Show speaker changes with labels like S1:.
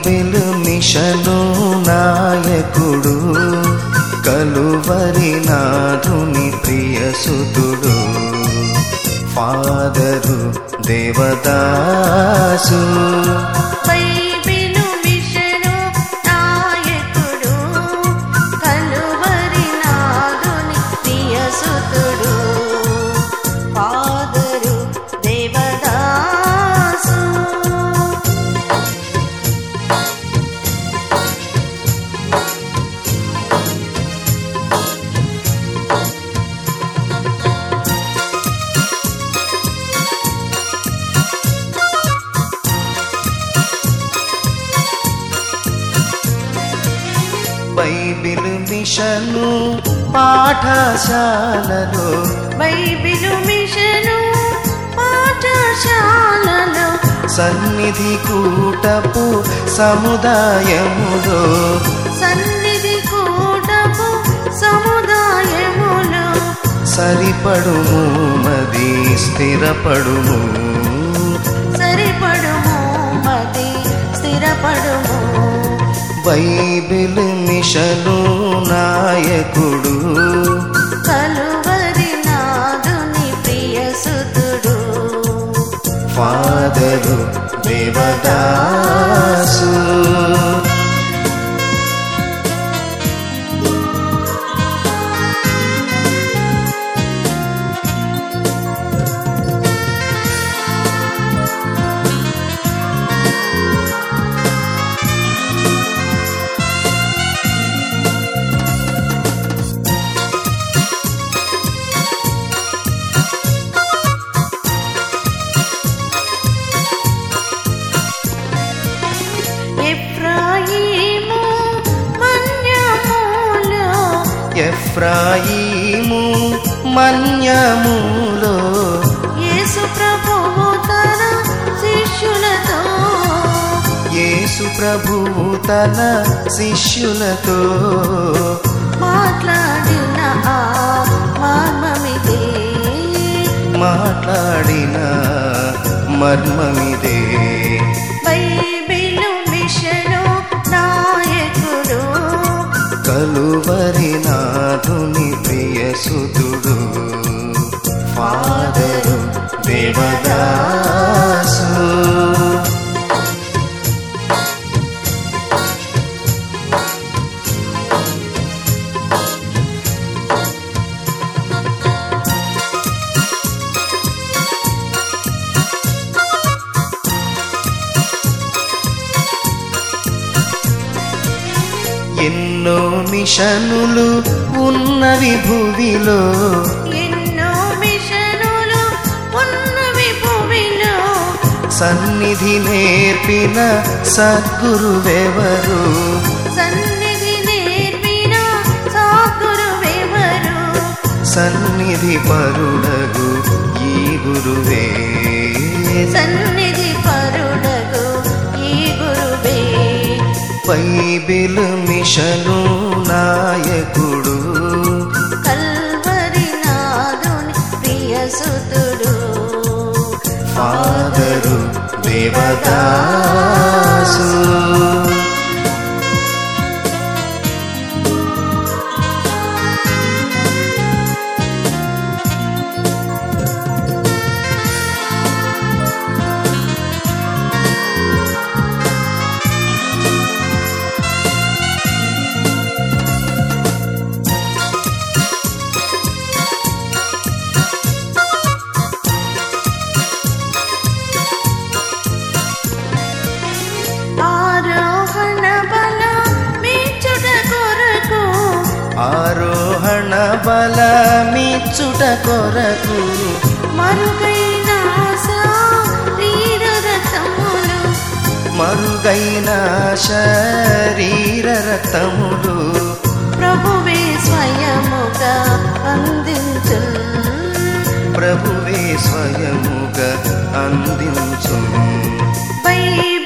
S1: Bible mission నాయకుడు, Calvary నాథుని ప్రియసుతుడు, ఫాదరు దేవదాసు.
S2: బైబిలు మిషను నాయకుడు, కలువరి నాథుని ప్రియసుతుడు, ఫాదరు దేవదాసు.
S1: బైబిల్ మిషను పాఠశాలలో,
S2: బైబిలు మిషను పాఠశాలలో,
S1: సన్నిధి కూటపు సముదాయములో,
S2: సన్నిధి కూటపు సముదాయములో,
S1: సరిపడుము మది స్థిరపడుము,
S2: సరిపడుము మది స్థిరపడుము.
S1: బైబిల్ మిషను నాయకుడు,
S2: కలువరి నాథుని ప్రియసుతుడు,
S1: ఫాదరు దేవదాసు. ఎఫ్రాయిము మన్యములో,
S2: యేసు ప్రభువు తన శిష్యులతో,
S1: యేసు ప్రభువు తన శిష్యులతో
S2: మాట్లాడిన ఆ మర్మమిదే,
S1: మాట్లాడిన మర్మమిదే.
S2: బైబిలు మిషను నాయకుడు,
S1: కలువరి నాథుని ప్రియసుతుడు, ఫాదరు దేవదాసు. ఎన్నో మిషనులు ఉన్నవి భూమిలో,
S2: ఎన్నో మిషనులు ఉన్నవి భూమిలో,
S1: సన్నిధి నేర్పిన సద్గురువెవరు,
S2: సన్నిధి నేర్పిన సద్గురువెవరు,
S1: సన్నిధి పరుడగు ఈ గురువే,
S2: సన్నిధి పరుడగు ఈ గురువే.
S1: బైబిల్ మిషను నాయకుడు,
S2: కల్వరి నాథుని ప్రియసుతుడు,
S1: ఫాదరు దేవదాసు. ఆరోహణ బలమిచ్చుట కొరకు,
S2: మరుగైన శరీర రక్తములు,
S1: మరుగైన శరీర రక్తములు,
S2: ప్రభువే స్వయముగా అందించు,
S1: ప్రభువే స్వయముగా అందించు.